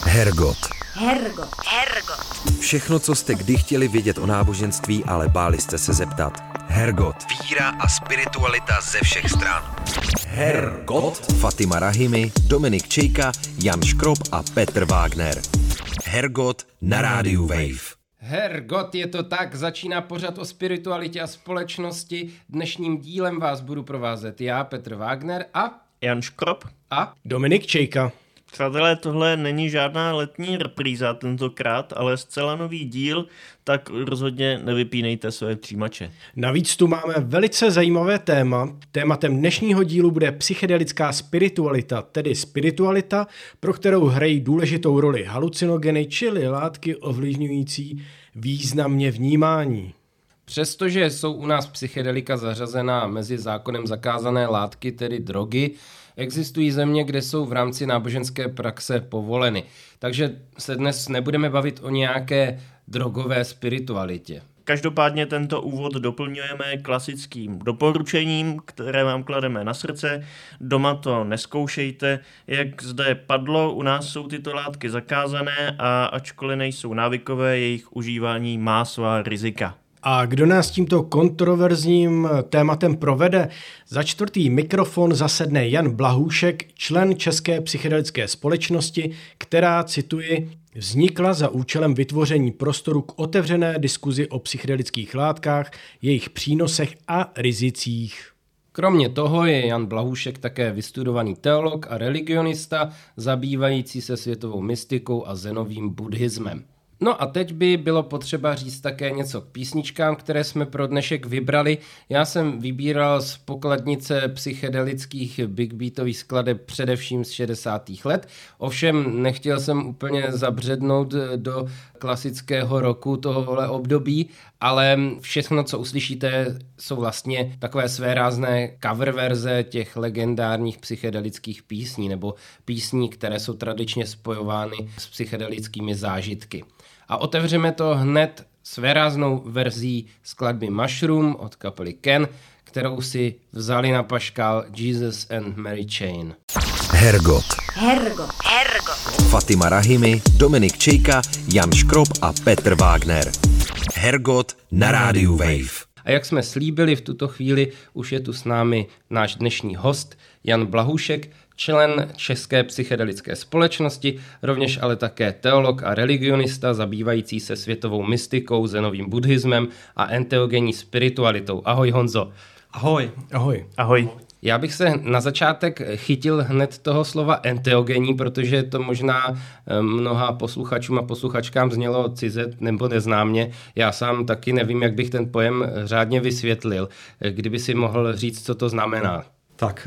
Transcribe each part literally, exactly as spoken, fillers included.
Hergot. Hergot. Hergot. Všechno, co jste kdy chtěli vědět o náboženství, ale báli jste se zeptat. Hergot. Víra a spiritualita ze všech stran. Hergot. Fatima Rahimi, Dominik Čejka, Jan Škrob a Petr Wagner. Hergot na rádiu Wave. Hergot, je to tak, začíná pořad o spiritualitě a společnosti. Dnešním dílem vás budu provázet já, Petr Wagner a... Jan Škrob a... Dominik Čejka. Přátelé, tohle není žádná letní repríza tentokrát, ale zcela nový díl, tak rozhodně nevypínejte své přijímače. Navíc tu máme velice zajímavé téma. Tématem dnešního dílu bude psychedelická spiritualita, tedy spiritualita, pro kterou hrají důležitou roli halucinogeny, čili látky ovlivňující významně vnímání. Přestože jsou u nás psychedelika zařazená mezi zákonem zakázané látky, tedy drogy, existují země, kde jsou v rámci náboženské praxe povoleny. Takže se dnes nebudeme bavit o nějaké drogové spiritualitě. Každopádně tento úvod doplňujeme klasickým doporučením, které vám klademe na srdce. Doma to neskoušejte. Jak zde padlo, u nás jsou tyto látky zakázané a ačkoliv nejsou návykové, jejich užívání má svá rizika. A kdo nás tímto kontroverzním tématem provede? Za čtvrtý mikrofon zasedne Jan Blahůšek, člen České psychedelické společnosti, která, cituji, vznikla za účelem vytvoření prostoru k otevřené diskuzi o psychedelických látkách, jejich přínosech a rizicích. Kromě toho je Jan Blahůšek také vystudovaný teolog a religionista, zabývající se světovou mystikou a zenovým buddhismem. No a teď by bylo potřeba říct také něco k písničkám, které jsme pro dnešek vybrali. Já jsem vybíral z pokladnice psychedelických big beatových skladeb především z šedesátých let. Ovšem nechtěl jsem úplně zabřednout do klasického roku tohohle období, ale všechno, co uslyšíte, jsou vlastně takové svérázné cover verze těch legendárních psychedelických písní nebo písní, které jsou tradičně spojovány s psychedelickými zážitky. A otevřeme to hned svéráznou verzí skladby Mushroom od kapely Ken, kterou si vzali na paškál Jesus and Mary Chain. Hergot. Hergot. Hergot. Fatima Rahimi, Dominik Čejka, Jan Škrob a Petr Wagner. Hergot na rádiu Wave. A jak jsme slíbili, v tuto chvíli už je tu s námi náš dnešní host Jan Blahůšek, člen České psychedelické společnosti, rovněž ale také teolog a religionista zabývající se světovou mystikou, zenovým buddhismem a enteogenní spiritualitou. Ahoj Honzo. Ahoj. Ahoj. Ahoj. Já bych se na začátek chytil hned toho slova enteogenní, protože to možná mnoha posluchačům a posluchačkám znělo cize nebo neznámě. Já sám taky nevím, jak bych ten pojem řádně vysvětlil. Kdyby si mohl říct, co to znamená. Tak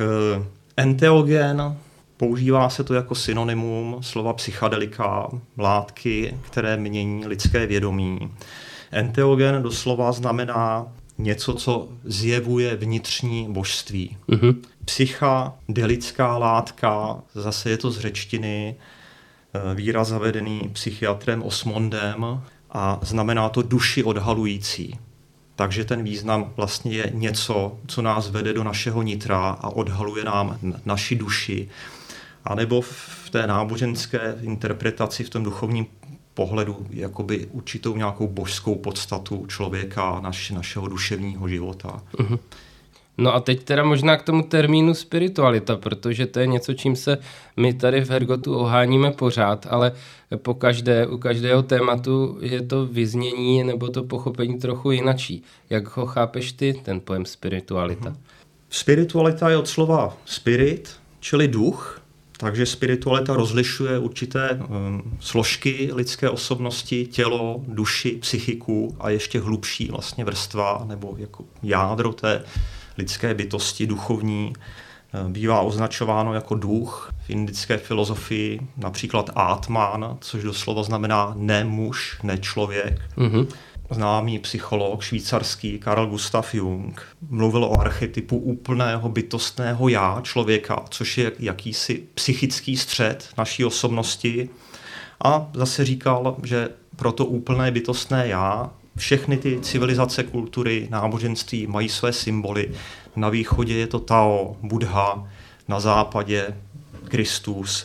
enteogen, používá se to jako synonymum slova psychedelika, látky, které mění lidské vědomí. Enteogen doslova znamená něco, co zjevuje vnitřní božství. Mm-hmm. Psychedelická látka, zase je to z řečtiny, výraz zavedený psychiatrem Osmondem a znamená to duši odhalující. Takže ten význam vlastně je něco, co nás vede do našeho nitra a odhaluje nám naši duši. A nebo v té náboženské interpretaci, v tom duchovním pohledu, jakoby určitou nějakou božskou podstatu člověka, naš, našeho duševního života. Uh-huh. No a teď teda možná k tomu termínu spiritualita, protože to je něco, čím se my tady v Hergotu oháníme pořád, ale po každé, u každého tématu je to vyznění nebo to pochopení trochu jinačí. Jak ho chápeš ty, ten pojem spiritualita? Uh-huh. Spiritualita je od slova spirit, čili duch. Takže spiritualita rozlišuje určité um, složky lidské osobnosti, tělo, duši, psychiku a ještě hlubší vlastně vrstva nebo jako jádro té lidské bytosti duchovní. Bývá označováno jako duch v indické filozofii, například Atman, což doslova znamená ne muž, ne člověk. Mm-hmm. Známý psycholog švýcarský Carl Gustav Jung mluvil o archetypu úplného bytostného já člověka, což je jakýsi psychický střed naší osobnosti. A zase říkal, že pro to úplné bytostné já všechny ty civilizace, kultury, náboženství mají své symboly. Na východě je to Tao, Buddha, na západě Kristus.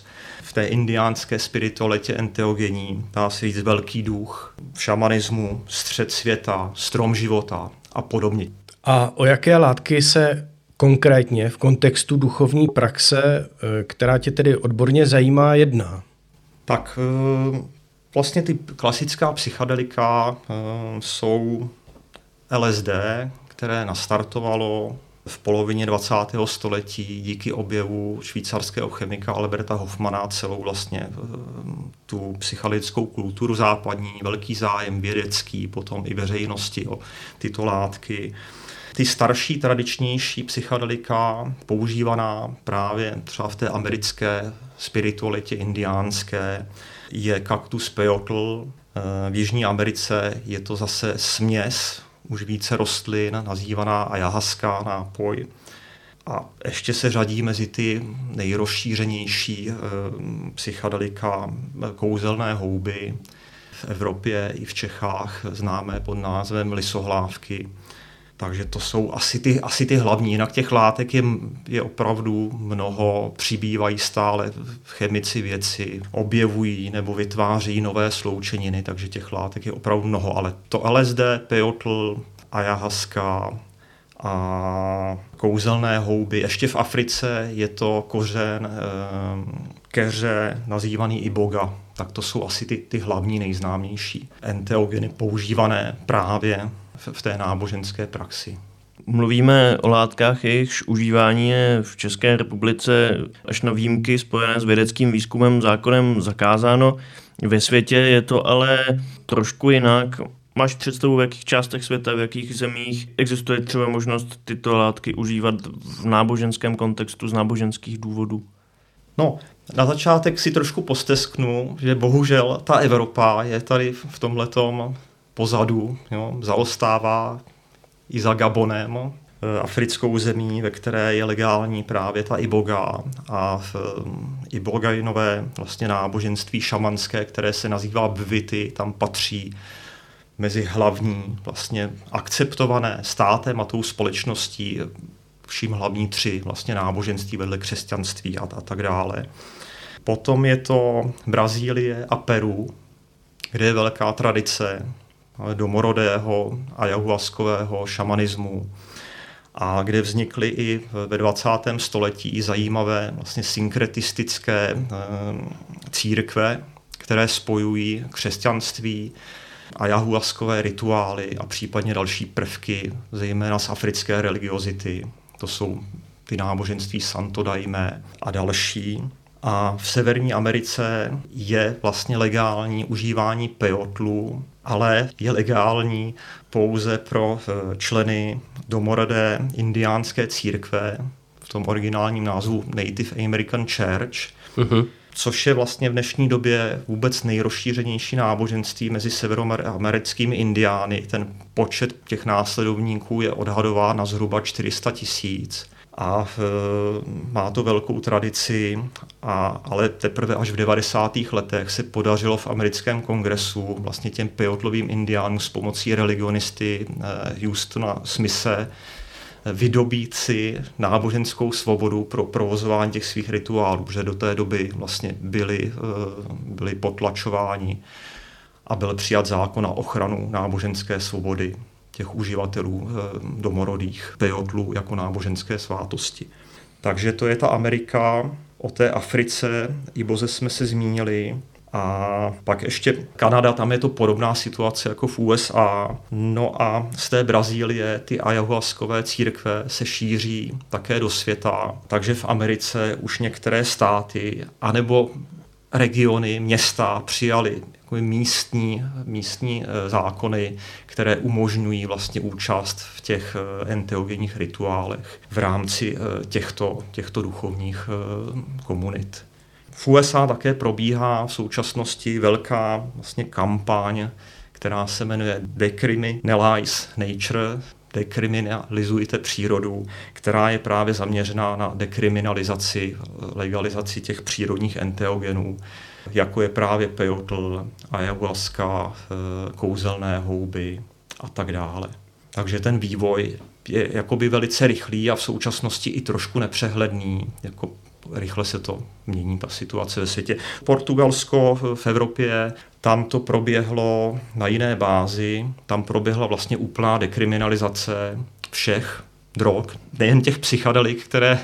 v té indiánské spiritualitě enteogenní, dá se říct velký duch, v šamanismu, střed světa, strom života a podobně. A o jaké látky se konkrétně v kontextu duchovní praxe, která tě tedy odborně zajímá, jedná? Tak vlastně ty klasická psychedelika jsou L S D, které nastartovalo v polovině dvacátého století díky objevu švýcarského chemika Alberta Hofmana celou vlastně tu psychedelickou kulturu západní, velký zájem vědecký, potom i veřejnosti o tyto látky. Ty starší, tradičnější psychedelika, používaná právě třeba v té americké spiritualitě indiánské, je kaktus peyote. V Jižní Americe je to zase směs už více rostlin, nazývaná ayahuasca nápoj. A ještě se řadí mezi ty nejrozšířenější psychedelika kouzelné houby. V Evropě i v Čechách známé pod názvem lisohlávky. Takže to jsou asi ty, asi ty hlavní. Jinak těch látek je, je opravdu mnoho, přibývají stále chemici, vědci, objevují nebo vytváří nové sloučeniny, takže těch látek je opravdu mnoho. Ale to L S D, peyote, ayahuasca a kouzelné houby. Ještě v Africe je to kořen keře, nazývaný iboga. Tak to jsou asi ty, ty hlavní, nejznámější enteogeny používané právě v té náboženské praxi. Mluvíme o látkách, jejichž užívání je v České republice až na výjimky spojené s vědeckým výzkumem zákonem zakázáno. Ve světě je to ale trošku jinak. Máš představu, v jakých částech světa, v jakých zemích existuje třeba možnost tyto látky užívat v náboženském kontextu z náboženských důvodů? No, na začátek si trošku postesknu, že bohužel ta Evropa je tady v tomhletom pozadu, jo, zaostává i za Gabonem, africkou zemí, ve které je legální právě ta iboga a v ibogajinové vlastně náboženství šamanské, které se nazývá bvity, tam patří mezi hlavní vlastně akceptované státem a tou společností vším hlavní tři vlastně náboženství vedle křesťanství a, a tak dále. Potom je to Brazílie a Peru, kde je velká tradice domorodého ayahuaskového šamanismu a kde vznikly i ve dvacátém století zajímavé vlastně synkretistické e, církve, které spojují křesťanství, ayahuaskové rituály a případně další prvky, zejména z africké religiozity. To jsou ty náboženství Santo Daime a další. A v Severní Americe je vlastně legální užívání peyotlu, ale je legální pouze pro členy domorodé indiánské církve, v tom originálním názvu Native American Church, uh-huh. což je vlastně v dnešní době vůbec nejrozšířenější náboženství mezi severoamerickými indiány. Ten počet těch následovníků je odhadován na zhruba čtyři sta tisíc. A e, má to velkou tradici, a, ale teprve až v devadesátých letech se podařilo v americkém kongresu vlastně těm peyotlovým indiánům s pomocí religionisty e, Houstona Smithe vydobít si náboženskou svobodu pro provozování těch svých rituálů, protože do té doby vlastně byli, e, byli potlačováni a byl přijat zákon na ochranu náboženské svobody těch uživatelů domorodých peyotlů jako náboženské svátosti. Takže to je ta Amerika. O té Africe, Iboze jsme se zmínili. A pak ještě Kanada, tam je to podobná situace jako v U S A. No a z té Brazílie ty ayahuaskové církve se šíří také do světa. Takže v Americe už některé státy, anebo regiony, města přijali místní, místní zákony, které umožňují vlastně účast v těch enteogenních rituálech v rámci těchto, těchto duchovních komunit. V U S A také probíhá v současnosti velká vlastně kampaň, která se jmenuje Decriminalize Nature, dekriminalizujte přírodu, která je právě zaměřená na dekriminalizaci, legalizaci těch přírodních enteogenů, jako je právě peyote, ayahuasca, kouzelné houby a tak dále. Takže ten vývoj je jakoby velice rychlý a v současnosti i trošku nepřehledný. Jako rychle se to mění, ta situace ve světě. Portugalsko v Evropě, tam to proběhlo na jiné bázi, tam proběhla vlastně úplná dekriminalizace všech drog, nejen těch psychedelik, které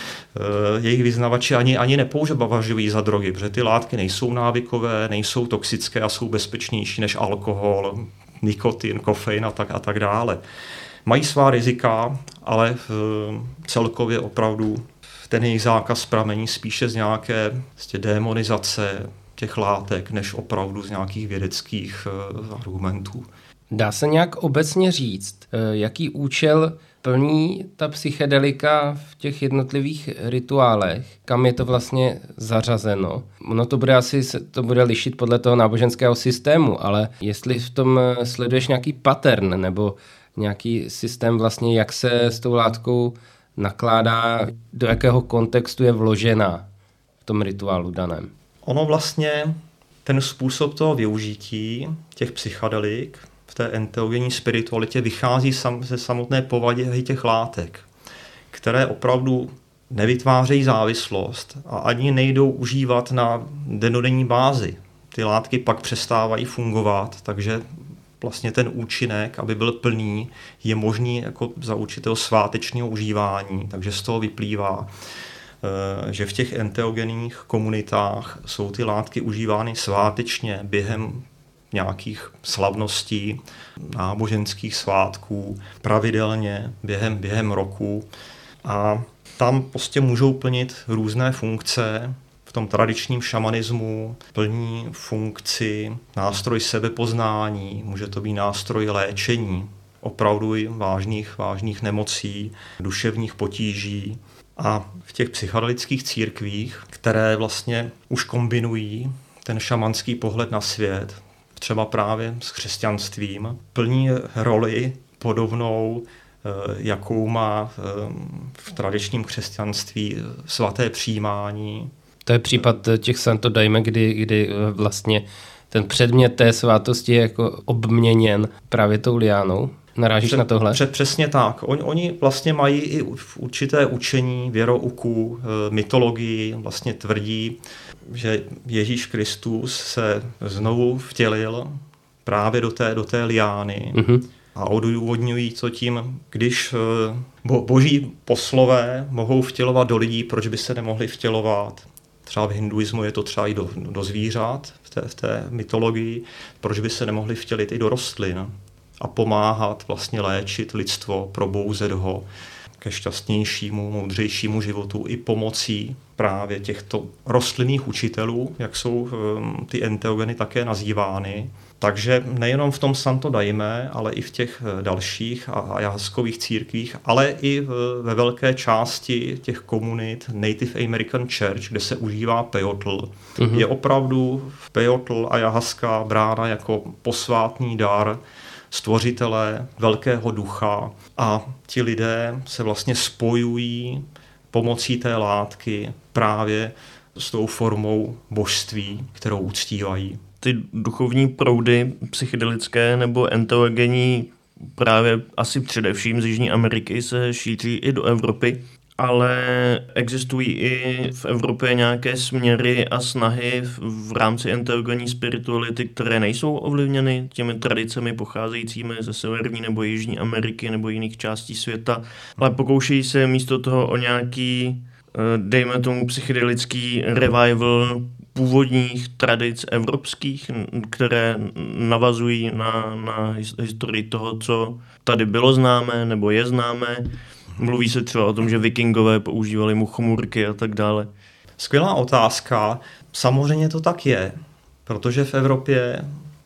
jejich vyznavači ani, ani nepoužívají za drogy, protože ty látky nejsou návykové, nejsou toxické a jsou bezpečnější než alkohol, nikotin, kofein a tak, a tak dále. Mají svá rizika, ale celkově opravdu ten jejich zákaz pramení spíše z nějaké vlastně démonizace těch látek, než opravdu z nějakých vědeckých argumentů. Dá se nějak obecně říct, jaký účel plní ta psychedelika v těch jednotlivých rituálech, kam je to vlastně zařazeno? Ono to bude asi to bude lišit podle toho náboženského systému, ale jestli v tom sleduješ nějaký pattern nebo nějaký systém vlastně, jak se s tou látkou nakládá, do jakého kontextu je vložena v tom rituálu daném. Ono vlastně, ten způsob toho využití těch psychedelik v té enteogenní spiritualitě vychází sam, ze samotné povahy těch látek, které opravdu nevytvářejí závislost a ani nejdou užívat na dennodenní bázi. Ty látky pak přestávají fungovat, takže vlastně ten účinek, aby byl plný, je možný jako za určitého svátečního užívání. Takže z toho vyplývá, že v těch enteogenních komunitách jsou ty látky užívány svátečně během nějakých slavností, náboženských svátků, pravidelně během, během roku. A tam prostě můžou plnit různé funkce. V tom tradičním šamanismu plní funkci nástroj sebepoznání, může to být nástroj léčení, opravdu i vážných, vážných nemocí, duševních potíží. A v těch psychedelických církvích, které vlastně už kombinují ten šamanský pohled na svět, třeba právě s křesťanstvím, plní roli podobnou, jakou má v tradičním křesťanství svaté přijímání. To je případ těch Santo Daime, kdy, kdy vlastně ten předmět té svátosti je jako obměněn právě tou liánou. Narážíš Před, na tohle? Před, přesně tak. Oni, oni vlastně mají i určité učení, věrouku, mytologii, vlastně tvrdí, že Ježíš Kristus se znovu vtělil právě do té, do té liány. Mm-hmm. A odůvodňují to tím, když bo, boží poslové mohou vtělovat do lidí, proč by se nemohli vtělovat. Třeba v hinduismu je to třeba i do, do zvířat, v té, v té mytologii, proč by se nemohli vtělit i do rostlin a pomáhat vlastně léčit lidstvo, probouzet ho ke šťastnějšímu, moudřejšímu životu i pomocí právě těchto rostlinných učitelů, jak jsou um, ty enteogeny také nazývány. Takže nejenom v tom Santo Daime, ale i v těch dalších ajahaskových církvích, ale i ve velké části těch komunit Native American Church, kde se užívá peyotl, mm-hmm. je opravdu peyotl ayahaska brána jako posvátný dar stvořitele, velkého ducha a ti lidé se vlastně spojují pomocí té látky právě s tou formou božství, kterou uctívají. Ty duchovní proudy psychedelické nebo enteogenní právě asi především z Jižní Ameriky se šíří i do Evropy, ale existují i v Evropě nějaké směry a snahy v, v rámci enteogenní spirituality, které nejsou ovlivněny těmi tradicemi pocházejícími ze Severní nebo Jižní Ameriky nebo jiných částí světa, ale pokoušejí se místo toho o nějaký, dejme tomu, psychedelický revival původních tradic evropských, které navazují na, na historii toho, co tady bylo známé nebo je známé. Mluví se třeba o tom, že vikingové používali muchomurky a tak dále. Skvělá otázka. Samozřejmě to tak je, protože v Evropě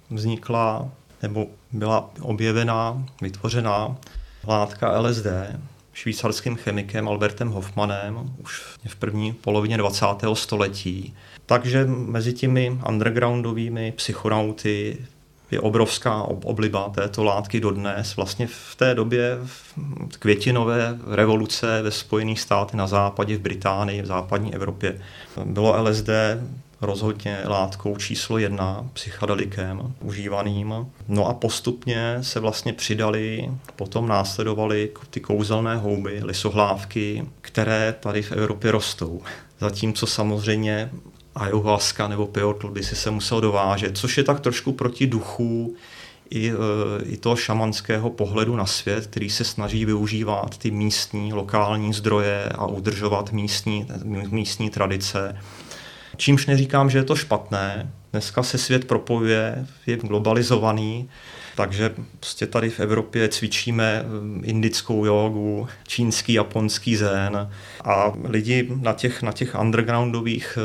vznikla nebo byla objevená, vytvořená látka L S D švýcarským chemikem Albertem Hofmannem už v první polovině dvacátého století. Takže mezi těmi undergroundovými psychonauty je obrovská obliba této látky dodnes. Vlastně v té době květinové revoluce ve Spojených státech na západě, v Británii, v západní Evropě bylo L S D rozhodně látkou číslo jedna, psychedelikem užívaným. No a postupně se vlastně přidali, potom následovaly ty kouzelné houby, lisohlávky, které tady v Evropě rostou. zatímco samozřejmě ayahuasca nebo peyote by si se musel dovážet, což je tak trošku proti duchu i, i toho šamanského pohledu na svět, který se snaží využívat ty místní, lokální zdroje a udržovat místní, místní tradice. Čímž neříkám, že je to špatné. Dneska se svět propojuje, je globalizovaný, takže prostě tady v Evropě cvičíme indickou jógu, čínský, japonský zen a lidi na těch, na těch undergroundových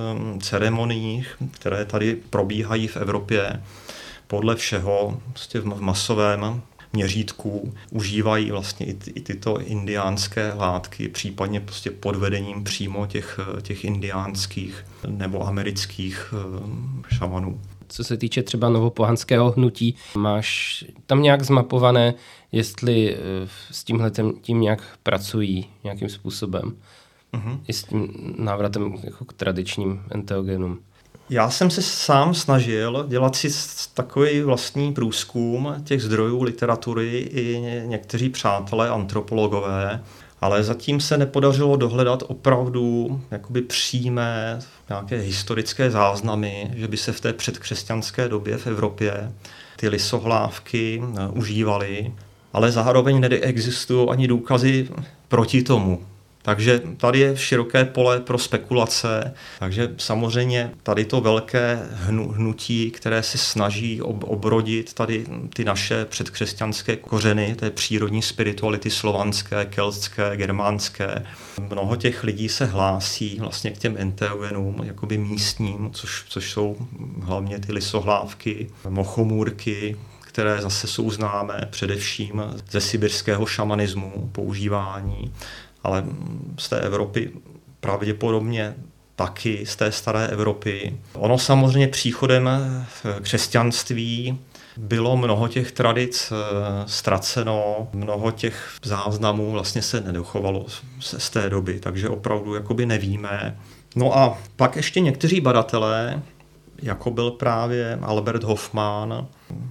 ceremoniích, které tady probíhají v Evropě, podle všeho prostě v masovém měřítku užívají vlastně i, ty, i tyto indiánské látky, případně prostě pod vedením přímo těch, těch indiánských nebo amerických šamanů. Co se týče třeba novopohanského hnutí, máš tam nějak zmapované, jestli s tímhle tím nějak pracují nějakým způsobem? Mm-hmm. I s tím návratem jako k tradičním enteogenům? Já jsem se sám snažil dělat si takový vlastní průzkum těch zdrojů literatury i někteří přátelé antropologové, ale zatím se nepodařilo dohledat opravdu jakoby přímé nějaké historické záznamy, že by se v té předkřesťanské době v Evropě ty lisohlávky užívaly, ale zároveň neexistují ani důkazy proti tomu. Takže tady je široké pole pro spekulace, takže samozřejmě tady to velké hnutí, které se snaží obrodit tady ty naše předkřesťanské kořeny, té přírodní spirituality slovanské, keltské, germánské. Mnoho těch lidí se hlásí vlastně k těm enteogenům, jakoby místním, což, což jsou hlavně ty lisohlávky, mochomůrky, které zase jsou známé především ze sibirského šamanismu, používání, ale z té Evropy pravděpodobně taky, z té staré Evropy. Ono samozřejmě příchodem křesťanství bylo mnoho těch tradic ztraceno, mnoho těch záznamů vlastně se nedochovalo z té doby, takže opravdu jakoby nevíme. No a pak ještě někteří badatelé, jako byl právě Albert Hofmann,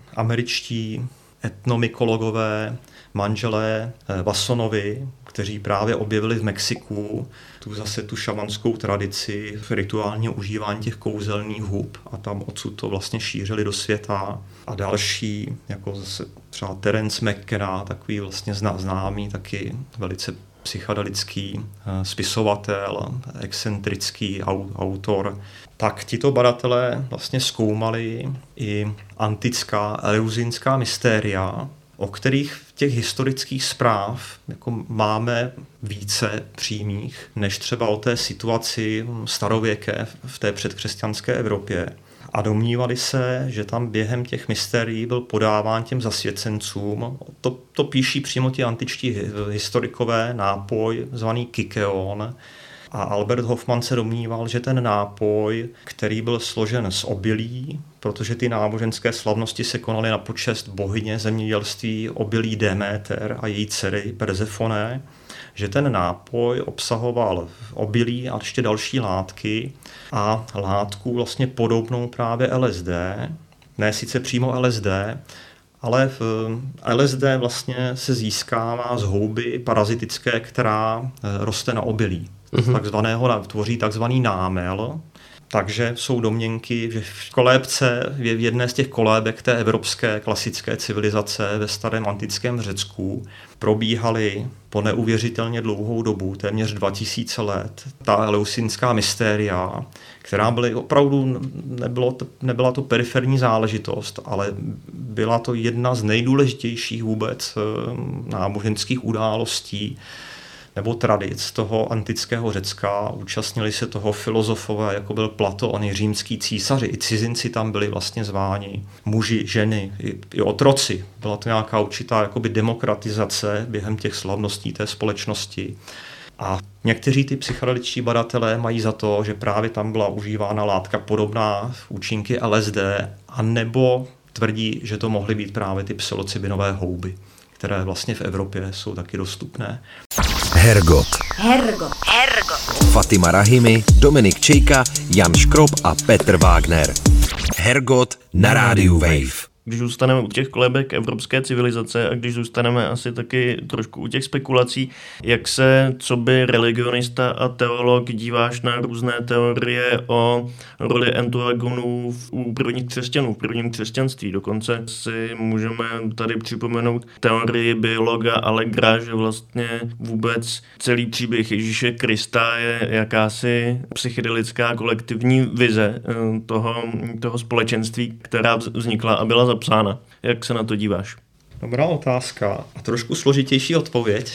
američtí etnomykologové, manželé Wassonovi, kteří právě objevili v Mexiku tu zase tu šamanskou tradici rituálního užívání těch kouzelných hub a tam odsud to vlastně šířili do světa. A další, jako zase třeba Terence McKenna, takový vlastně známý, taky velice psychedelický spisovatel, excentrický autor, tak tito badatelé vlastně zkoumali i antická eleusinská mystéria, o kterých v těch historických zpráv jako máme více přímých, než třeba o té situaci starověké v té předkřesťanské Evropě. A domnívali se, že tam během těch mystérií byl podáván těm zasvěcencům, to, to píší přímo ti antičtí historikové, nápoj zvaný kykeon. A Albert Hofmann se domníval, že ten nápoj, který byl složen z obilí, protože ty náboženské slavnosti se konaly na počest bohyně zemědělství obilí Deméter a její dcery Persefone, že ten nápoj obsahoval obilí a ještě další látky a látku vlastně podobnou právě L S D, ne sice přímo L S D, ale v L S D vlastně se získává z houby parazitické, která roste na obilí. Mm-hmm. Takzvaného tvoří takzvaný námel. Takže jsou domněnky, že v kolébce, v jedné z těch kolébek té evropské klasické civilizace ve starém antickém Řecku probíhaly po neuvěřitelně dlouhou dobu, téměř dva tisíce let, ta eleusinská mystéria, která byly opravdu, nebylo to, nebyla to periferní záležitost, ale byla to jedna z nejdůležitějších vůbec náboženských událostí nebo tradic toho antického Řecka. Účastnili se toho filozofové, jako byl Platon, i římský císaři, i cizinci tam byli vlastně zváni, muži, ženy, i, i otroci. Byla to nějaká určitá jakoby demokratizace během těch slavností té společnosti. A někteří ty psychedeličtí badatelé mají za to, že právě tam byla užívána látka podobná v účinky L S D, anebo tvrdí, že to mohly být právě ty psilocybinové houby, které vlastně v Evropě jsou taky dostupné. Hergot. Hergot. Hergot. Fatima Rahimi, Dominik Čejka, Jan Škrob a Petr Wagner. Hergot na rádiu Wave. Když zůstaneme u těch kolébek evropské civilizace a když zůstaneme asi taky trošku u těch spekulací, jak se, co by religionista a teolog, díváš na různé teorie o roli entoagonů u prvních křesťanů, v prvním křesťanství. Dokonce si můžeme tady připomenout teorii biologa Allegra, že vlastně vůbec celý příběh Ježíše Krista je jakási psychedelická kolektivní vize toho, toho společenství, která vznikla a byla zapsána. Jak se na to díváš? Dobrá otázka a trošku složitější odpověď,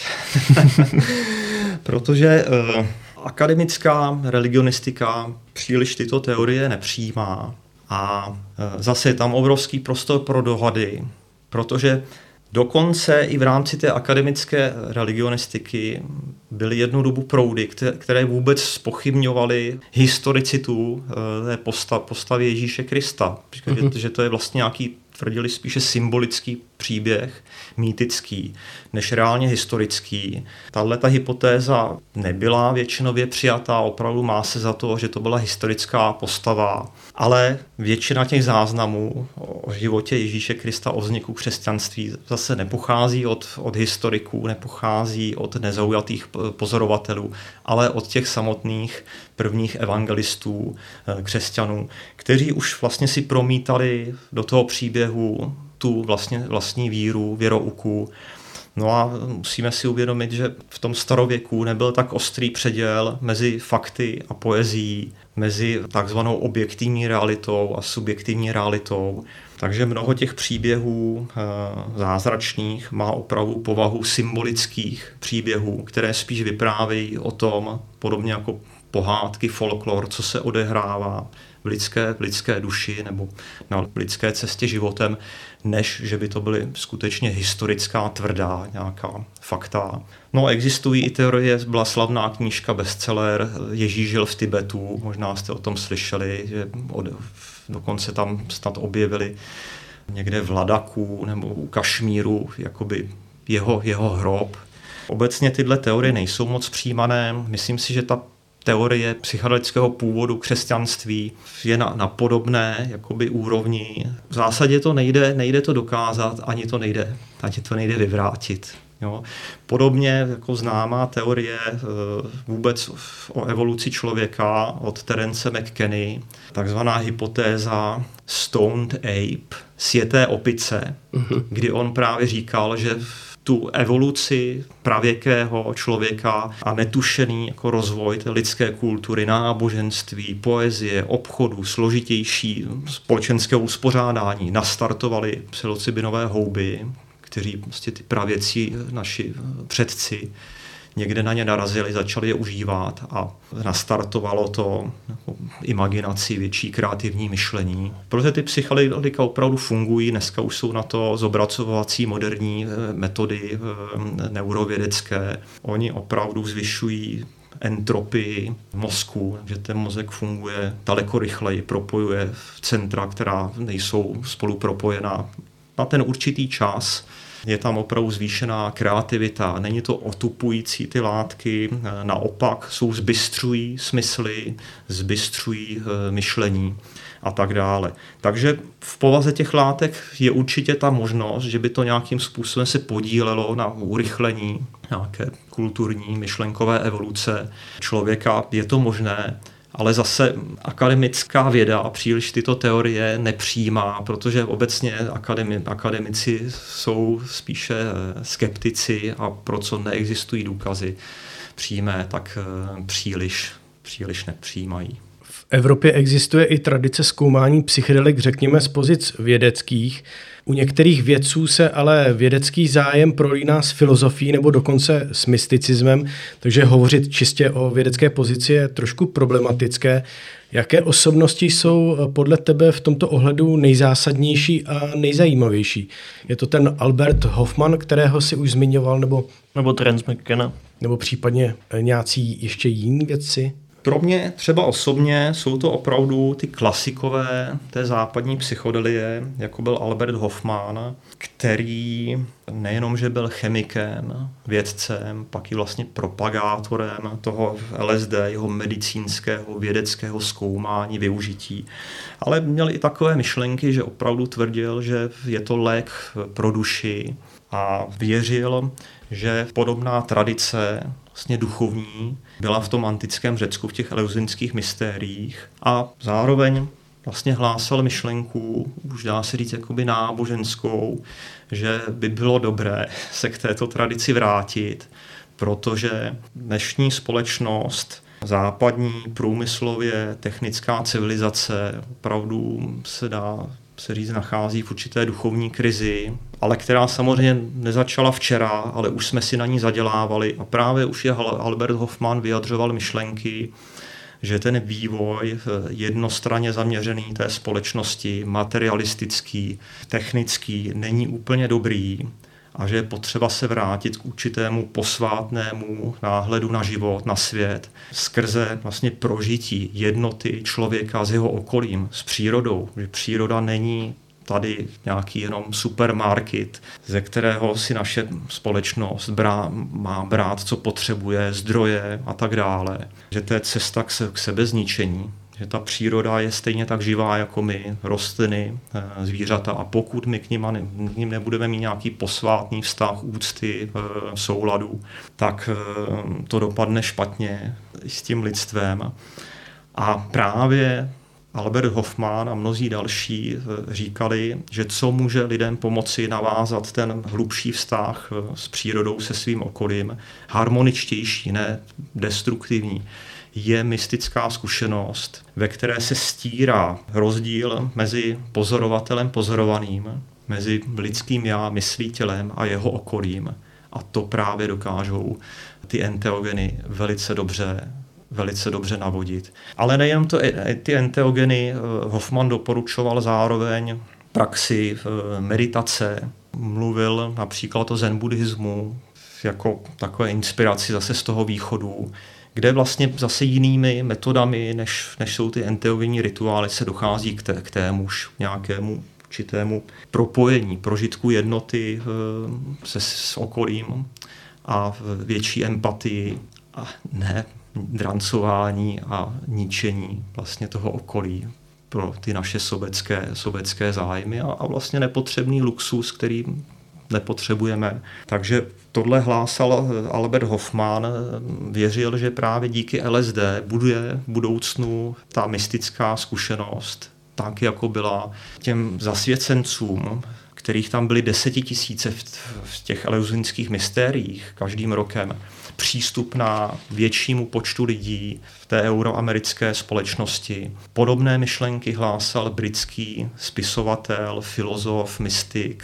protože uh, akademická religionistika příliš tyto teorie nepřijímá a uh, zase je tam obrovský prostor pro dohady, protože dokonce i v rámci té akademické religionistiky byly jednu dobu proudy, které vůbec zpochybňovaly historicitu té postavy Ježíše Krista. Mm-hmm. Že to je vlastně nějaký, tvrdili spíše symbolický příběh, mýtický, než reálně historický. Tahleta hypotéza nebyla většinově přijatá, opravdu má se za to, že to byla historická postava, ale většina těch záznamů o životě Ježíše Krista, o vzniku křesťanství zase nepochází od, od historiků, nepochází od nezaujatých pozorovatelů, ale od těch samotných prvních evangelistů, křesťanů, kteří už vlastně si promítali do toho příběhu tu vlastně vlastní víru, věrouku. No a musíme si uvědomit, že v tom starověku nebyl tak ostrý předěl mezi fakty a poezií, mezi takzvanou objektivní realitou a subjektivní realitou. Takže mnoho těch příběhů e, zázračných má opravdu povahu symbolických příběhů, které spíš vyprávějí o tom, podobně jako pohádky, folklor, co se odehrává v lidské, v lidské duši nebo na lidské cestě životem, než že by to byly skutečně historická, tvrdá nějaká fakta. No, existují i teorie, byla slavná knížka bestseller Ježíš žil v Tibetu, možná jste o tom slyšeli, že od, dokonce tam snad objevili někde v Ladaku nebo u Kašmíru jakoby jeho, jeho hrob. Obecně tyhle teorie nejsou moc přijímané. Myslím si, že ta teorie psychedelického původu křesťanství je na, na podobné jakoby úrovni. V zásadě to nejde, nejde to dokázat, ani to nejde, ani to nejde vyvrátit. Jo. Podobně jako známá teorie e, vůbec o evoluci člověka od Terence McKenny, takzvaná hypotéza Stoned Ape, sjeté opice, uh-huh. kdy on právě říkal, že tu evoluci pravěkého člověka a netušený jako rozvoj té lidské kultury, náboženství, poezie, obchodu, složitější společenského uspořádání nastartovali psilocybinové houby, kteří prostě ty pravěcí naši předci někde na ně narazili, začali je užívat a nastartovalo to jako imaginaci, větší kreativní myšlení. Protože ty psychedelika opravdu fungují, dneska už jsou na to zobracovací moderní metody neurovědecké. Oni opravdu zvyšují entropii mozku, že ten mozek funguje daleko rychleji, propojuje v centra, která nejsou spolu propojená na ten určitý čas. Je tam opravdu zvýšená kreativita, není to otupující ty látky, naopak jsou zbystřují smysly, zbystřují myšlení a tak dále. Takže v povaze těch látek je určitě ta možnost, že by to nějakým způsobem se podílelo na urychlení nějaké kulturní myšlenkové evoluce člověka. Je to možné, ale zase akademická věda příliš tyto teorie nepřijímá, protože obecně akademi, akademici jsou spíše skeptici a pro co neexistují důkazy přímé, tak příliš, příliš nepřijímají. V Evropě existuje i tradice zkoumání psychedelik, řekněme, z pozic vědeckých. U některých vědců se ale vědecký zájem prolíná s filozofií nebo dokonce s mysticismem, takže hovořit čistě o vědecké pozici je trošku problematické. Jaké osobnosti jsou podle tebe v tomto ohledu nejzásadnější a nejzajímavější? Je to ten Albert Hofmann, kterého si už zmiňoval, nebo... Nebo Terence McKenna. Nebo případně nějací ještě jiní vědci? Pro mě třeba osobně jsou to opravdu ty klasikové té západní psychodelie, jako byl Albert Hofmann, který nejenom, že byl chemikem, vědcem, pak i vlastně propagátorem toho L S D, jeho medicínského, vědeckého zkoumání, využití, ale měl i takové myšlenky, že opravdu tvrdil, že je to lék pro duši a věřil, že podobná tradice vlastně duchovní byla v tom antickém Řecku, v těch eleusinských mystériích a zároveň vlastně hlásal myšlenku, už dá se říct jakoby náboženskou, že by bylo dobré se k této tradici vrátit, protože dnešní společnost, západní, průmyslově, technická civilizace opravdu se dá se říct, nachází v určité duchovní krizi, ale která samozřejmě nezačala včera, ale už jsme si na ní zadělávali a právě už je Albert Hofmann vyjadřoval myšlenky, že ten vývoj jednostranně zaměřený té společnosti, materialistický, technický, není úplně dobrý a že je potřeba se vrátit k určitému posvátnému náhledu na život, na svět, skrze vlastně prožití jednoty člověka s jeho okolím, s přírodou. Že příroda není tady nějaký jenom supermarket, ze kterého si naše společnost brá, má brát, co potřebuje, zdroje a tak dále. Že to je cesta k, se, k sebezničení. Že ta příroda je stejně tak živá jako my, rostliny, zvířata a pokud my k nim, ne, k nim nebudeme mít nějaký posvátný vztah, úcty, souladu, tak to dopadne špatně s tím lidstvem. A právě Albert Hofmann a mnozí další říkali, že co může lidem pomoci navázat ten hlubší vztah s přírodou, se svým okolím, harmoničtější, ne destruktivní, je mystická zkušenost, ve které se stírá rozdíl mezi pozorovatelem pozorovaným, mezi lidským já, myslí, tělem a jeho okolím. A to právě dokážou ty enteogeny velice dobře velice dobře navodit. Ale nejenom to, ty enteogeny, Hofmann doporučoval zároveň praxi meditace, mluvil například o zen buddhismu jako takové inspiraci zase z toho východu, kde vlastně zase jinými metodami, než, než jsou ty enteogenní rituály, se dochází k, té, k témuž nějakému určitému propojení, prožitku jednoty se s okolím a větší empatii a ne drancování a ničení vlastně toho okolí pro ty naše sobecké, sobecké zájmy a, a vlastně nepotřebný luxus, který nepotřebujeme. Takže tohle hlásal Albert Hofmann, věřil, že právě díky L S D bude v budoucnu ta mystická zkušenost, tak jako byla těm zasvěcencům, kterých tam byly desetitisíce v, v těch eleusinských mystériích každým rokem, přístupná většímu počtu lidí v té euroamerické společnosti. Podobné myšlenky hlásal britský spisovatel, filozof, mystik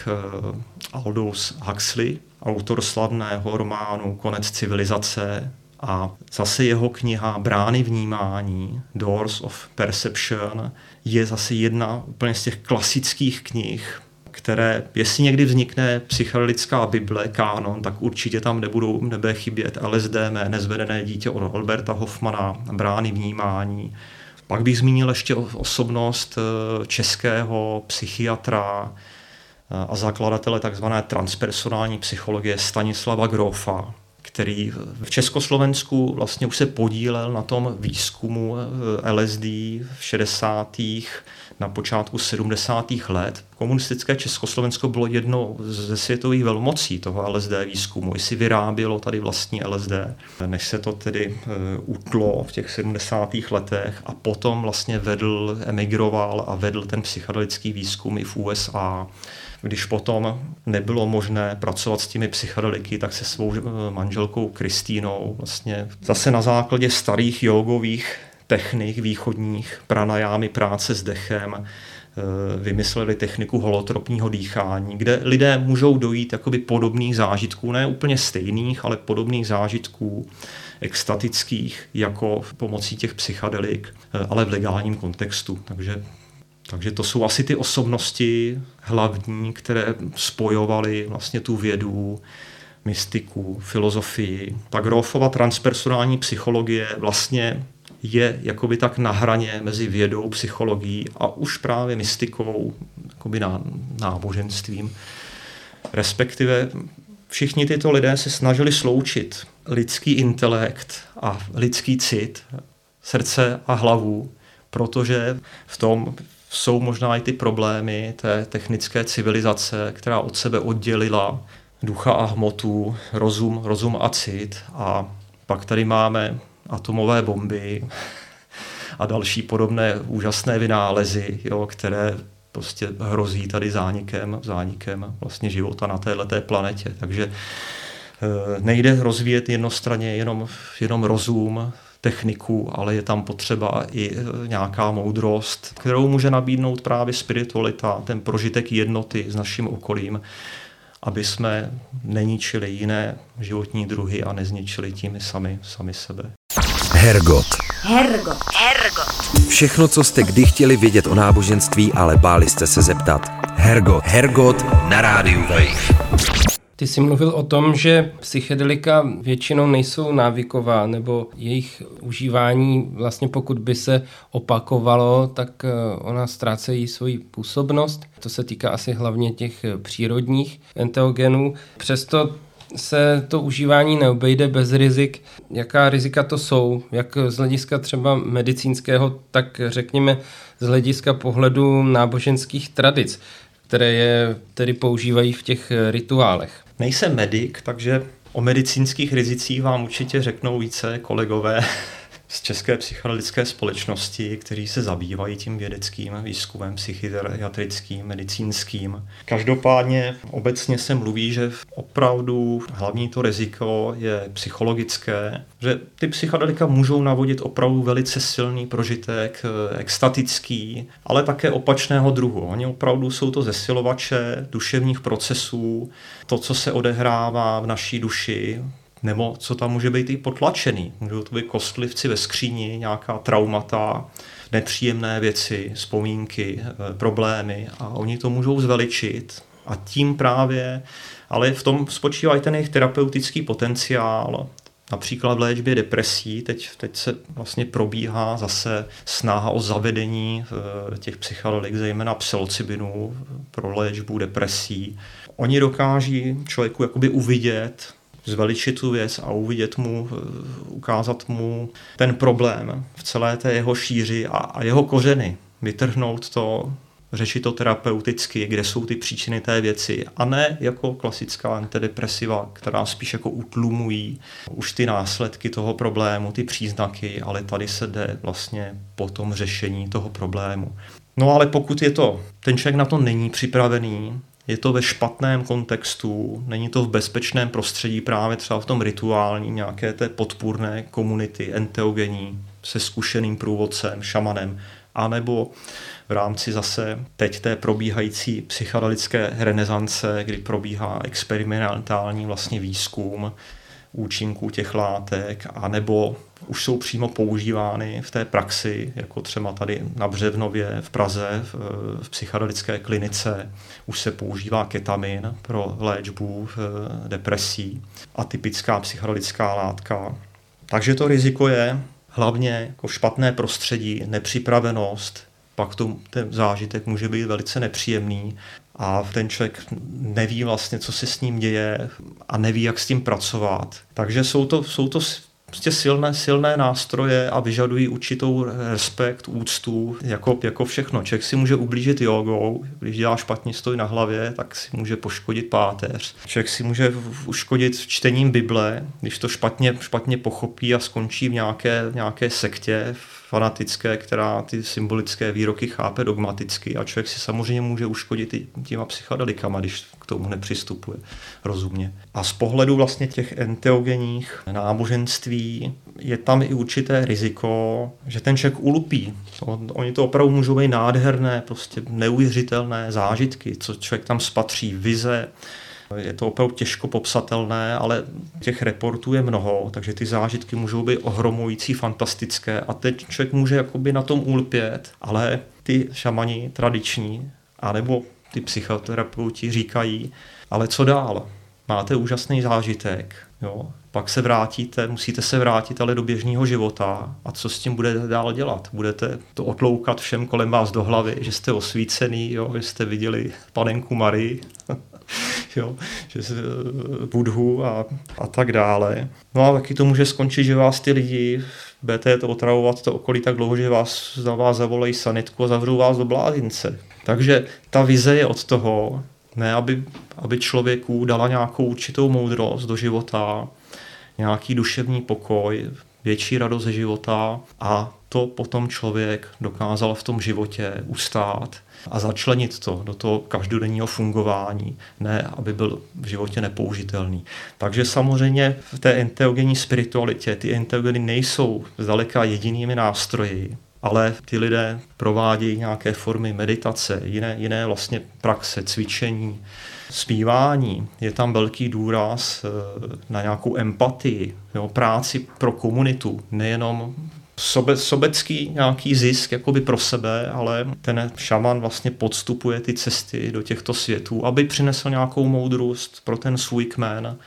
Aldous Huxley, autor slavného románu Konec civilizace a zase jeho kniha Brány vnímání, Doors of Perception, je zase jedna úplně z těch klasických knih, které, jestli někdy vznikne psychedelická Bible, kánon, tak určitě tam nebudou, nebude chybět L S D, Mé nezvedené dítě od Alberta Hofmana, Brány vnímání. Pak bych zmínil ještě osobnost českého psychiatra a zakladatele takzvané transpersonální psychologie Stanislava Grofa, který v Československu vlastně už se podílel na tom výzkumu L S D v šedesátých na počátku sedmdesátých let. Komunistické Československo bylo jedno ze světových velmocí toho L S D výzkumu. I si vyrábělo tady vlastní L S D, než se to tedy uh, utlo v těch sedmdesátých letech a potom vlastně vedl, emigroval a vedl ten psychedelický výzkum i v U S A. Když potom nebylo možné pracovat s těmi psychedeliky, tak se svou manželkou Kristýnou vlastně zase na základě starých jógových technik východních, pranajámy, práce s dechem, vymysleli techniku holotropního dýchání, kde lidé můžou dojít jakoby podobných zážitků, ne úplně stejných, ale podobných zážitků extatických jako pomocí těch psychedelik, ale v legálním kontextu. Takže Takže to jsou asi ty osobnosti hlavní, které spojovaly vlastně tu vědu, mystiku, filozofii. Ta Grofova transpersonální psychologie vlastně je jakoby tak na hraně mezi vědou, psychologií a už právě mystikou, jakoby ná, náboženstvím. Respektive všichni tyto lidé se snažili sloučit lidský intelekt a lidský cit, srdce a hlavu, protože v tom jsou možná i ty problémy té technické civilizace, která od sebe oddělila ducha a hmotu, rozum, rozum a cit. A pak tady máme atomové bomby a další podobné úžasné vynálezy, jo, které prostě hrozí tady zánikem, zánikem vlastně života na téhleté planetě. Takže nejde rozvíjet jednostranně jenom, jenom rozum, techniku, ale je tam potřeba i nějaká moudrost, kterou může nabídnout právě spiritualita, ten prožitek jednoty s naším okolím, aby jsme neničili jiné životní druhy a nezničili tím sami, sami sebe. Hergot. Hergot. Hergot. Všechno, co jste kdy chtěli vědět o náboženství, ale báli jste se zeptat. Hergot. Hergot na rádiu Wave. Ty jsi mluvil o tom, že psychedelika většinou nejsou návyková, nebo jejich užívání, vlastně pokud by se opakovalo, tak ona ztrácejí svoji působnost. To se týká asi hlavně těch přírodních enteogenů. Přesto se to užívání neobejde bez rizik. Jaká rizika to jsou? Jak z hlediska třeba medicínského, tak řekněme z hlediska pohledu náboženských tradic, které je tedy používají v těch rituálech. Nejsem medik, takže o medicínských rizicích vám určitě řeknou více kolegové z České psychologické společnosti, kteří se zabývají tím vědeckým výzkumem psychiatrickým, medicínským. Každopádně obecně se mluví, že opravdu hlavní to riziko je psychologické, že ty psychedelika můžou navodit opravdu velice silný prožitek, extatický, ale také opačného druhu. Oni opravdu jsou to zesilovače duševních procesů, to, co se odehrává v naší duši, nebo co tam může být i potlačený. Můžou to být kostlivci ve skříni, nějaká traumata, nepříjemné věci, vzpomínky, problémy a oni to můžou zveličit a tím právě, ale v tom spočívá i ten jejich terapeutický potenciál. Například v léčbě depresí, teď, teď se vlastně probíhá zase snaha o zavedení těch psychedelik, zejména psilocybinů pro léčbu depresí. Oni dokáží člověku jakoby uvidět, zveličit tu věc a uvidět mu, ukázat mu ten problém v celé té jeho šíři a, a jeho kořeny. Vytrhnout to, řešit to terapeuticky, kde jsou ty příčiny té věci a ne jako klasická antidepresiva, která spíš jako utlumují už ty následky toho problému, ty příznaky, ale tady se jde vlastně po tom řešení toho problému. No ale pokud je to, ten člověk na to není připravený, je to ve špatném kontextu, není to v bezpečném prostředí, právě třeba v tom rituálním, nějaké té podpůrné komunity, enteogení, se zkušeným průvodcem, šamanem, anebo v rámci zase teď té probíhající psychedelické renesance, kdy probíhá experimentální vlastně výzkum účinků těch látek, anebo už jsou přímo používány v té praxi, jako třeba tady na Břevnově v Praze v, v psychedelické klinice. Už se používá ketamin pro léčbu depresí, atypická psychedelická látka. Takže to riziko je hlavně jako špatné prostředí, nepřipravenost, pak to, ten zážitek může být velice nepříjemný a ten člověk neví vlastně, co se s ním děje a neví, jak s tím pracovat. Takže jsou to, jsou to prostě silné, silné nástroje a vyžadují určitou respekt, úctu, jako, jako všechno. Člověk si může ublížit jogou, když dělá špatně stoj na hlavě, tak si může poškodit páteř. Člověk si může uškodit čtením Bible, když to špatně, špatně pochopí a skončí v nějaké, v nějaké sektě fanatické, která ty symbolické výroky chápe dogmaticky a člověk si samozřejmě může uškodit i těma psychedelikama, když k tomu nepřistupuje rozumně. A z pohledu vlastně těch enteogenních náboženství je tam i určité riziko, že ten člověk ulupí. Oni to opravdu můžou být nádherné, prostě neuvěřitelné zážitky, co člověk tam spatří, vize. Je to opravdu těžko popsatelné, ale těch reportů je mnoho, takže ty zážitky můžou být ohromující, fantastické a teď člověk může jakoby na tom ulpět, ale ty šamani tradiční, anebo ty psychoterapeuti říkají, ale co dál? Máte úžasný zážitek, Jo. Pak se vrátíte, musíte se vrátit ale do běžného života. A co s tím budete dál dělat? Budete to otloukat všem kolem vás do hlavy, že jste osvícený, jo, že jste viděli panenku Marii, jo, že jste Budhu a, a tak dále. No a taky to může skončit, že vás ty lidi budete to otravovat to okolí tak dlouho, že vás, za vás zavolají sanitku a zavřou vás do blázince. Takže ta vize je od toho, ne aby, aby člověku dala nějakou určitou moudrost do života, nějaký duševní pokoj, větší radost ze života a to potom člověk dokázal v tom životě ustát a začlenit to do toho každodenního fungování, ne aby byl v životě nepoužitelný. Takže samozřejmě v té enteogenní spiritualitě ty enteogeny nejsou zdaleka jedinými nástroji, ale ty lidé provádějí nějaké formy meditace, jiné, jiné vlastně praxe, cvičení, zpívání. Je tam velký důraz na nějakou empatii, jo, práci pro komunitu, nejenom sobe, sobecký nějaký zisk jakoby pro sebe, ale ten šaman vlastně podstupuje ty cesty do těchto světů, aby přinesl nějakou moudrost pro ten svůj kmen.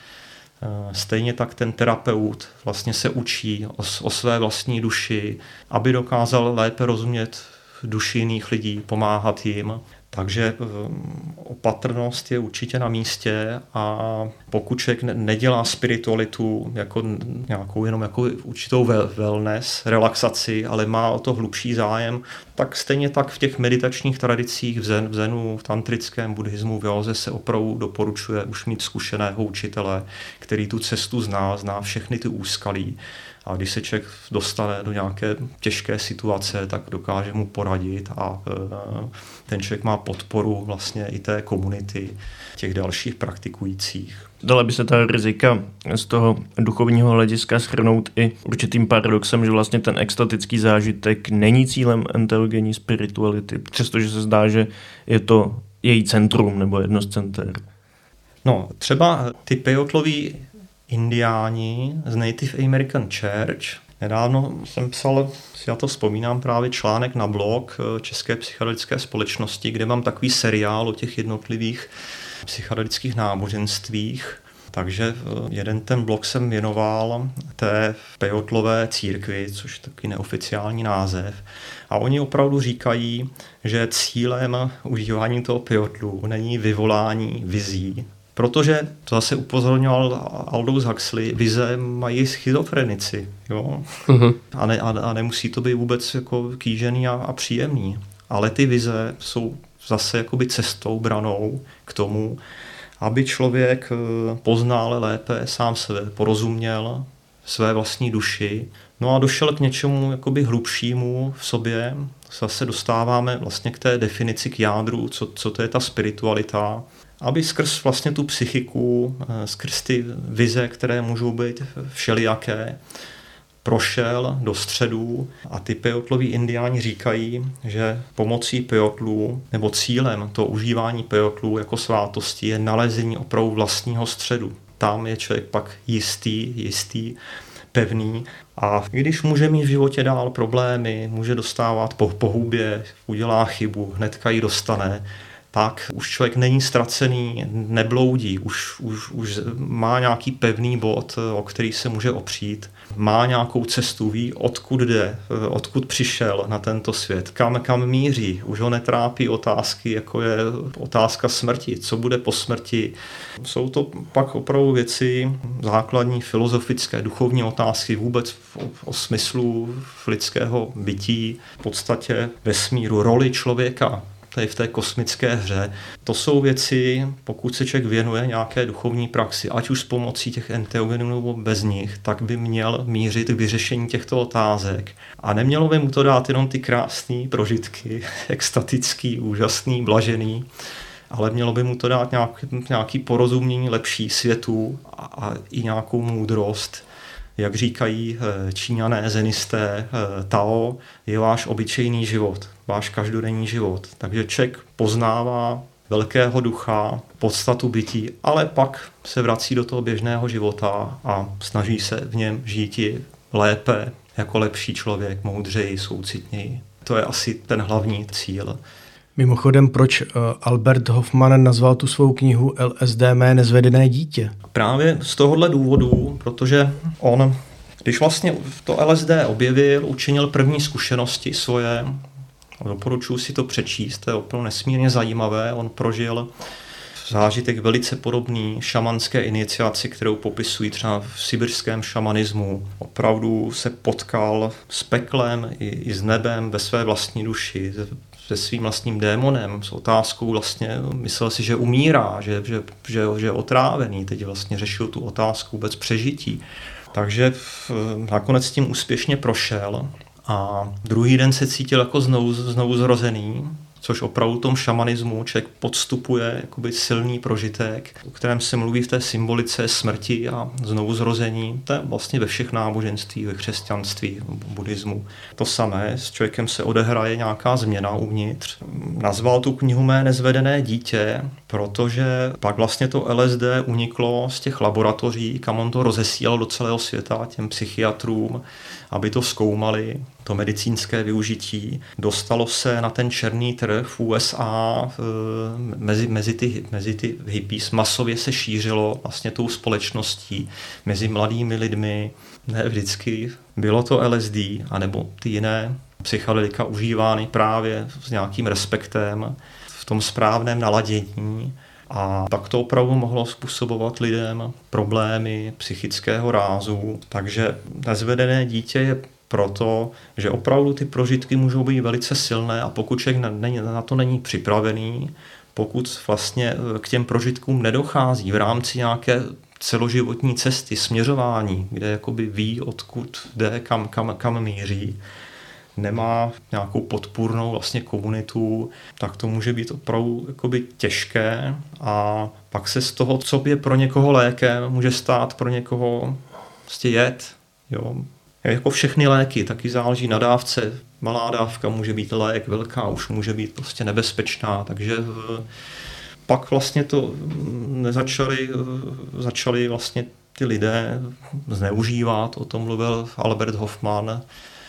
Stejně tak ten terapeut vlastně se učí o, o své vlastní duši, aby dokázal lépe rozumět duši jiných lidí, pomáhat jim. Takže opatrnost je určitě na místě a pokud člověk nedělá spiritualitu jako nějakou jenom jako určitou wellness, relaxaci, ale má o to hlubší zájem, tak stejně tak v těch meditačních tradicích v, zen, v zenu, v tantrickém buddhismu, v józe se opravdu doporučuje už mít zkušeného učitele, který tu cestu zná, zná všechny ty úskalí. A když se člověk dostane do nějaké těžké situace, tak dokáže mu poradit a ten člověk má podporu vlastně i té komunity, těch dalších praktikujících. Dala by se ta rizika z toho duchovního hlediska shrnout i určitým paradoxem, že vlastně ten extatický zážitek není cílem enteogenní spirituality, přestože se zdá, že je to její centrum nebo jedno z center. No, třeba ty pejotloví indiáni z Native American Church. Nedávno jsem psal, já to vzpomínám, právě článek na blog České psychedelické společnosti, kde mám takový seriál o těch jednotlivých psychedelických náboženstvích. Takže jeden ten blog jsem věnoval té pejotlové církvi, což je takový neoficiální název. A oni opravdu říkají, že cílem užívání toho pejotlu není vyvolání vizí, protože to zase upozorňoval Aldous Huxley, vize mají schizofrenici, jo? Uh-huh. A, ne, a, a nemusí to být vůbec jako kýžený a, a příjemný. Ale ty vize jsou zase jakoby cestou, branou k tomu, aby člověk poznal lépe sám sebe, porozuměl své vlastní duši, no a došel k něčemu jakoby hlubšímu v sobě. Zase dostáváme vlastně k té definici, k jádru, co, co to je ta spiritualita, aby skrz vlastně tu psychiku, skrz ty vize, které můžou být všelijaké, prošel do středu a ty pejotloví indiáni říkají, že pomocí pejotlů nebo cílem toho užívání pejotlů jako svátosti je nalezení opravdu vlastního středu. Tam je člověk pak jistý, jistý, pevný a když může mít v životě dál problémy, může dostávat po, po hubě, udělá chybu, hnedka ji dostane, tak už člověk není ztracený, nebloudí, už, už, už má nějaký pevný bod, o který se může opřít, má nějakou cestu, ví, odkud jde, odkud přišel na tento svět, kam, kam míří, už ho netrápí otázky, jako je otázka smrti, co bude po smrti. Jsou to pak opravdu věci základní, filozofické, duchovní otázky vůbec o, o smyslu lidského bytí, v podstatě vesmíru, roli člověka, tady v té kosmické hře. To jsou věci, pokud se člověk věnuje nějaké duchovní praxi, ať už s pomocí těch enteogenů nebo bez nich, tak by měl mířit k vyřešení těchto otázek. A nemělo by mu to dát jenom ty krásné prožitky, extatický, úžasný, blažený, ale mělo by mu to dát nějaký, nějaký porozumění lepší světu a, a i nějakou moudrost. Jak říkají Číňané, zenisté, Tao, je váš obyčejný život, váš každodenní život. Takže člověk poznává velkého ducha, podstatu bytí, ale pak se vrací do toho běžného života a snaží se v něm žít lépe, jako lepší člověk, moudřeji, soucitněji. To je asi ten hlavní cíl. Mimochodem, proč Albert Hofmann nazval tu svou knihu L S D mé nezvedené dítě? Právě z tohohle důvodu, protože on, když vlastně to L S D objevil, učinil první zkušenosti svoje, doporučuji si to přečíst, to je opravdu nesmírně zajímavé, on prožil zážitek velice podobný šamanské iniciaci, kterou popisují třeba v sibirském šamanismu. Opravdu se potkal s peklem i, i s nebem ve své vlastní duši, se svým vlastním démonem, s otázkou vlastně, myslel si, že umírá, že, že, že, že je otrávený, teď vlastně řešil tu otázku vůbec přežití. Takže v, nakonec s tím úspěšně prošel a druhý den se cítil jako znovu, znovu zrozený, což opravdu v tom šamanismu člověk podstupuje jakoby silný prožitek, o kterém se mluví v té symbolice smrti a znovuzrození. To je vlastně ve všech náboženstvích, ve křesťanství, v buddhismu. To samé, s člověkem se odehraje nějaká změna uvnitř. Nazval tu knihu Mé nezvedené dítě, protože pak vlastně to L S D uniklo z těch laboratoří, kam on to rozesílal do celého světa těm psychiatrům, aby to zkoumali, to medicínské využití. Dostalo se na ten černý trh v U S A, mezi, mezi, ty, mezi ty hippies, masově se šířilo vlastně tou společností, mezi mladými lidmi, ne vždycky bylo to L S D, anebo ty jiné psychedelika užívány právě s nějakým respektem, v tom správném naladění. A tak to opravdu mohlo způsobovat lidem problémy psychického rázu. Takže nezvedené dítě je proto, že opravdu ty prožitky můžou být velice silné a pokud člověk na to není připravený, pokud vlastně k těm prožitkům nedochází v rámci nějaké celoživotní cesty, směřování, kde jakoby ví, odkud jde, kam, kam, kam míří, nemá nějakou podpůrnou vlastně komunitu, tak to může být opravdu jakoby těžké a pak se z toho, co je pro někoho lékem, může stát pro někoho prostě jed. Jo. Jako všechny léky, taky záleží na dávce. Malá dávka může být lék, velká už může být prostě nebezpečná, takže pak vlastně to nezačali, začali vlastně ty lidé zneužívat, o tom mluvil Albert Hofmann,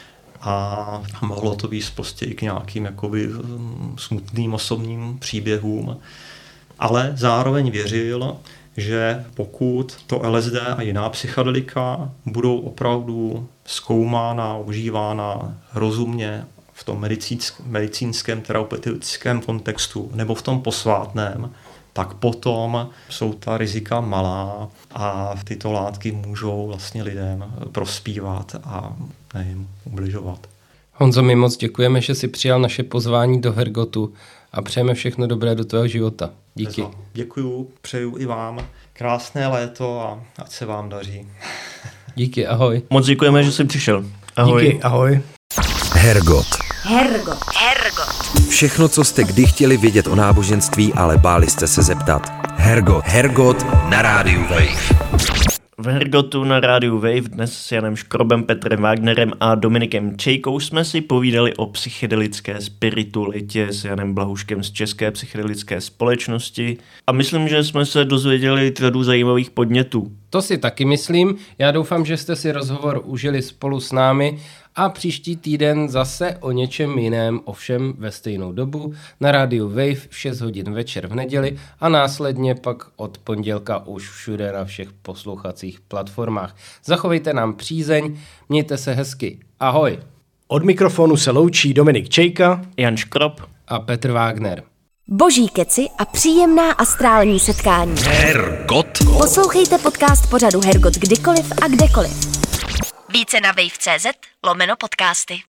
a mohlo to být prostě i k nějakým jakoby smutným osobním příběhům. Ale zároveň věřil, že pokud to L S D a jiná psychedelika budou opravdu zkoumána, užívána rozumně v tom medicínském, terapeutickém kontextu nebo v tom posvátném, tak potom jsou ta rizika malá a tyto látky můžou vlastně lidem prospívat a nejim ubližovat. Honzo, my moc děkujeme, že jsi přijal naše pozvání do Hergotu a přejeme všechno dobré do tvého života. Díky. Děkuju, přeju i vám krásné léto a ať se vám daří. Díky, ahoj. Moc děkujeme, že jsi přišel. Ahoj. Díky, ahoj. Hergot. Hergot. Hergot. Všechno, co jste kdy chtěli vědět o náboženství, ale báli jste se zeptat. Hergot. Hergot na rádiu Wave. V Hergotu na rádiu Wave dnes s Janem Škrobem, Petrem Wagnerem a Dominikem Čejkou jsme si povídali o psychedelické spiritualitě s Janem Blahuškem z České psychedelické společnosti a myslím, že jsme se dozvěděli řadu zajímavých podnětů. To si taky myslím. Já doufám, že jste si rozhovor užili spolu s námi a příští týden zase o něčem jiném, ovšem ve stejnou dobu na rádiu Wave v šest hodin večer v neděli a následně pak od pondělka už všude na všech poslouchacích platformách. Zachovejte nám přízeň, mějte se hezky. Ahoj. Od mikrofonu se loučí Dominik Čejka, Jan Škrob a Petr Wagner. Boží keci a příjemná astrální setkání. Hergot. Poslouchejte podcast pořadu Hergot kdykoliv a kdekoliv. Více na wave tečka cz lomeno podcasty.